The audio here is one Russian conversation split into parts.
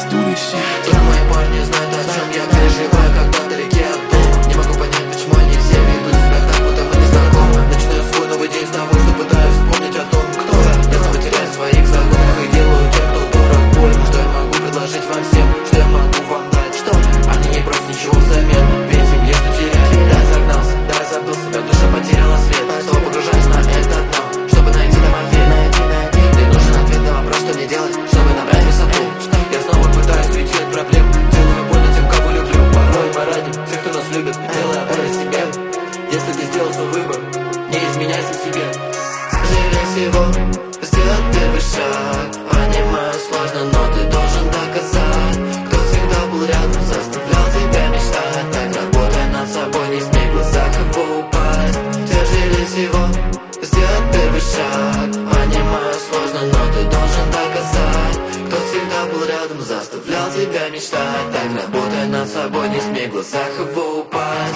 let's do this shit. Только мои парни знают, о чем я переживаю, когда вдалеке от дома. Не могу понять, почему они все ведут себя так, будто мы не знакомы. Начинаю свой новый день с того, что пытаюсь вспомнить о том, кто я. Я снова теряю своих законов и делаю тех, кто дорог, больно. Что я могу предложить вам всем, что я могу вам дать, что они не просят ничего взамен, ведь им есть что терять. Да, загнался, да, забыл себя, душа потеряла свет. Снова погружаюсь на это дно, чтобы найти там ответ. Мне нужен ответ на вопрос, что мне делать, чтобы набрать высоту. Я снова пытаюсь уйти от проблем, делаю больно тем, кого люблю. Порой мы ради тех, кто нас любит, делая опоры себе. Если ты сделал свой выбор, не изменяйся себе. Жалей всего, сделать первый шаг. Понимаю, сложно, но ты должен доказать. Кто всегда был рядом, заставлял тебя мечтать. Так работай над собой, не смей в глазах его упасть. Тяжелее всего сделать первый шаг. Понимаю, сложно, но ты должен доказать. Кто всегда был рядом, заставлял тебя мечтать. Так работай над собой, не смей в глазах его упасть.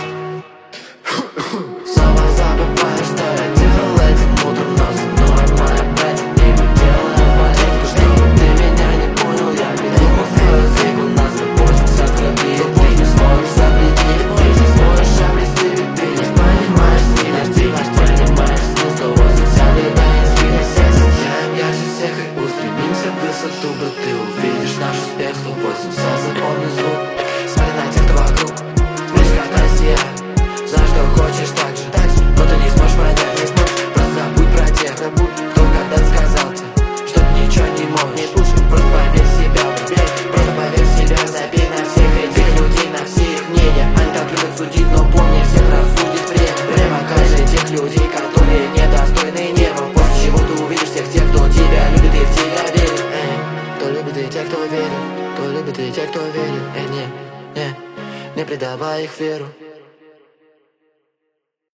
Снова забываешь, что я делал этим утром, но со мной моя брать, и мы делаем валютку. Что ты меня не понял, я передумал свою язык. У нас 80 рублей, ты не сможешь запретить. Ты не сможешь обрести, ты не понимаешь себя. Ты не понимаешь смысл 180 лета из меня секса. Сияем ярче всех и устремимся в высоту. Бро, ты увидишь наш успех. 180, запомни звук. Смотри на тех, кто вокруг, смотришь, как Россия. Знаешь, что хочешь так же, но ты не сможешь понять, не сможешь. Просто забудь про тех, кто когда-то сказал тебе, что ты ничего не можешь. Не слушай, просто поверь в себя, просто поверь в себя. Забей на всех этих людей, на все их мнения. Они так любят судить, но помни, всех рассудит время. Время покажет тех людей, которые недостойны неба. После чего ты увидишь всех тех, кто тебя любит и в тебя верит. Кто любит и те, кто верит, кто любит и те, кто верит. Не предавай их веру.